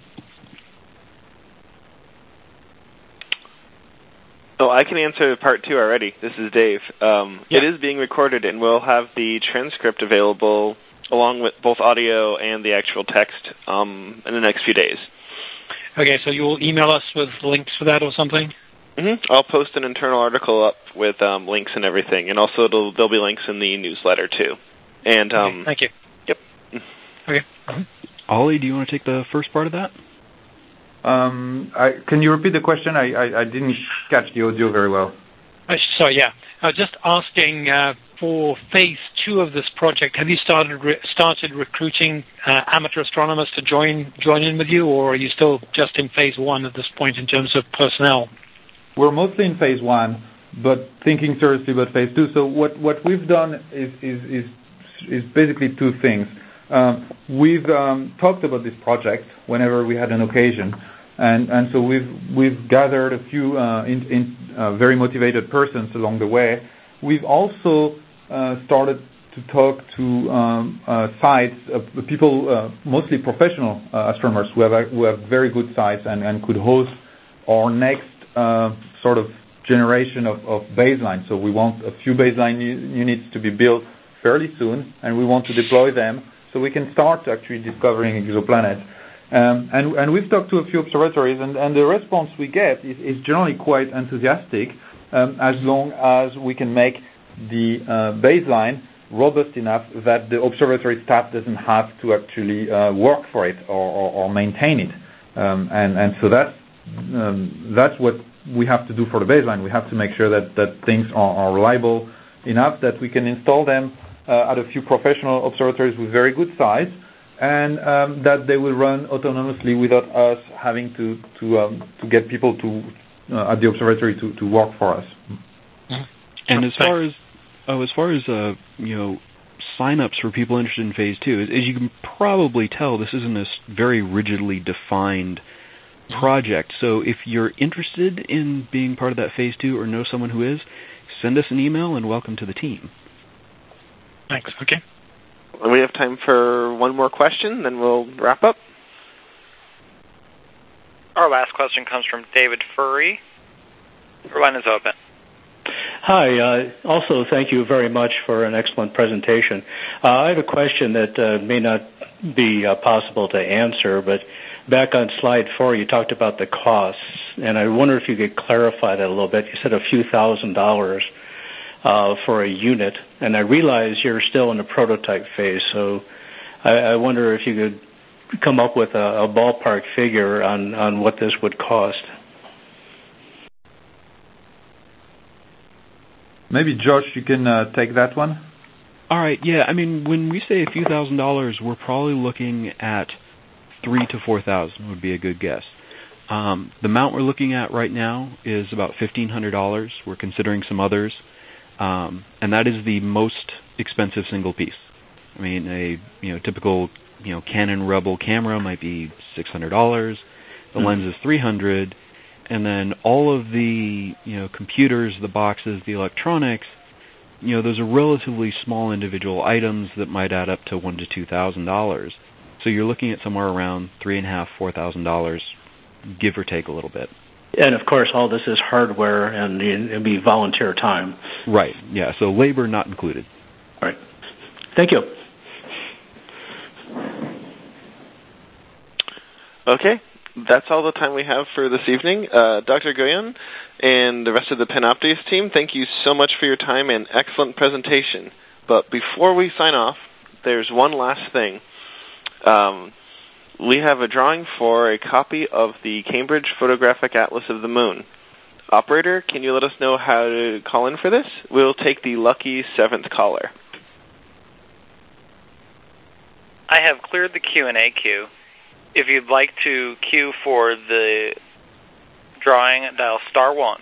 Oh, I can answer part two already. This is Dave. Um, yeah. It is being recorded, and we'll have the transcript available along with both audio and the actual text um, in the next few days. Okay, so you'll email us with links for that or something? Mm-hmm. I'll post an internal article up with um, links and everything, and also it'll, there'll be links in the newsletter too. And um, okay, thank you. Yep. Okay. Mm-hmm. Ollie, do you want to take the first part of that? Um, I, can you repeat the question? I, I, I didn't catch the audio very well. Uh, sorry, yeah. I was just asking uh, for phase two of this project. Have you started re- started recruiting uh, amateur astronomers to join join in with you, or are you still just in phase one at this point in terms of personnel? We're mostly in phase one, but thinking seriously about phase two. So what, what we've done is is is, is basically two things. Um, we've um, talked about this project whenever we had an occasion, and, and so we've we've gathered a few uh, in, in, uh, very motivated persons along the way. We've also uh, started to talk to um, uh, sites, uh, people, uh, mostly professional uh, astronomers who have who have very good sites and, and could host our next uh, sort of generation of, of baseline. So we want a few baseline u- units to be built fairly soon, and we want to deploy them so we can start actually discovering exoplanets. Um, and, and we've talked to a few observatories, and, and the response we get is, is generally quite enthusiastic, um, as long as we can make the uh, baseline robust enough that the observatory staff doesn't have to actually uh, work for it or, or, or maintain it. Um, and, and so that's, um, that's what we have to do for the baseline. We have to make sure that, that things are, are reliable enough that we can install them uh, at a few professional observatories with very good size. and um, that they will run autonomously without us having to to um, to get people to uh, at the observatory to, to work for us. And as far as oh, as far as uh, you know, sign-ups for people interested in phase two, as, as you can probably tell, this isn't a very rigidly defined project. So if you're interested in being part of that phase two or know someone who is, send us an email and welcome to the team. Thanks. Okay. We have time for one more question, then we'll wrap up. Our last question comes from David Furry. Your line is open. Hi. Uh, also, thank you very much for an excellent presentation. Uh, I have a question that uh, may not be uh, possible to answer, but back on slide four, you talked about the costs, and I wonder if you could clarify that a little bit. You said a few thousand dollars uh, for a unit, and I realize you're still in the prototype phase, so I, I wonder if you could come up with a, a ballpark figure on, on what this would cost. Maybe Josh, you can uh, take that one. All right. Yeah. I mean, when we say a few thousand dollars, we're probably looking at three to four thousand would be a good guess. Um, the mount we're looking at right now is about fifteen hundred dollars. We're considering some others, um, and that is the most expensive single piece. I mean, a you know typical you know Canon Rebel camera might be six hundred dollars. The mm-hmm. lens is three hundred dollars. And then all of the, you know, computers, the boxes, the electronics, you know, those are relatively small individual items that might add up to one to two thousand dollars. So you're looking at somewhere around three and a half, four thousand dollars, give or take a little bit. And of course, all this is hardware, and it'd be volunteer time. Right. Yeah. So labor not included. All right. Thank you. Okay. That's all the time we have for this evening. Uh, Doctor Guyon and the rest of the Panoptics team, thank you so much for your time and excellent presentation. But before we sign off, there's one last thing. Um, we have a drawing for a copy of the Cambridge Photographic Atlas of the Moon. Operator, can you let us know how to call in for this? We'll take the lucky seventh caller. I have cleared the Q and A queue. If you'd like to queue for the drawing, dial star one.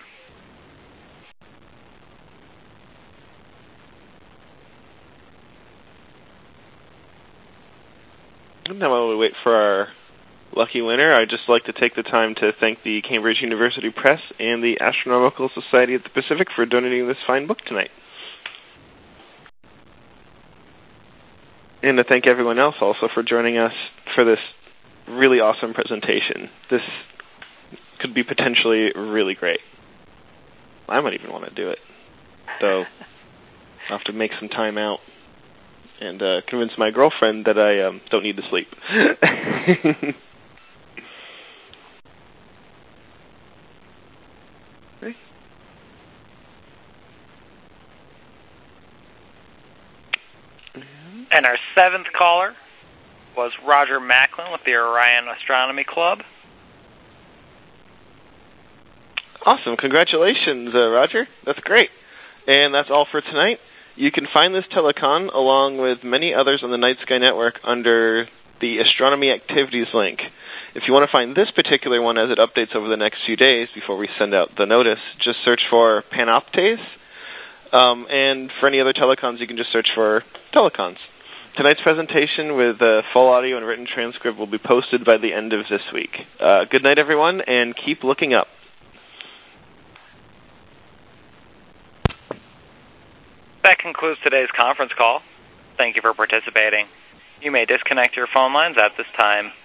Now while we wait for our lucky winner, I'd just like to take the time to thank the Cambridge University Press and the Astronomical Society of the Pacific for donating this fine book tonight. And to thank everyone else also for joining us for this really awesome presentation. This could be potentially really great. I might even want to do it, though I'll have to make some time out and uh, convince my girlfriend that I um, don't need to sleep. Okay. And our seventh caller was Roger Macklin with the Orion Astronomy Club. Awesome. Congratulations, uh, Roger. That's great. And that's all for tonight. You can find this telecon along with many others on the Night Sky Network under the Astronomy Activities link. If you want to find this particular one as it updates over the next few days before we send out the notice, just search for Panoptes. Um, and for any other telecons, you can just search for telecons. Tonight's presentation with uh, full audio and written transcript will be posted by the end of this week. Uh, good night, everyone, and keep looking up. That concludes today's conference call. Thank you for participating. You may disconnect your phone lines at this time.